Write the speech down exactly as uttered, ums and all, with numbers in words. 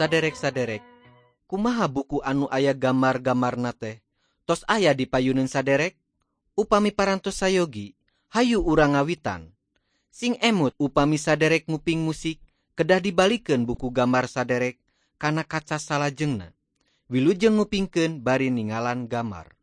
Saderek-saderek, kumaha buku anu aya gambar-gambarna teh? Tos aya di payuneun saderek? Upami parantos sayogi, hayu urang ngawitan. Sing emut upami saderek nguping musik, kedah dibalikeun buku gambar saderek kana kaca salajengna. Wilujeng ngupingkeun bari ningalan gambar.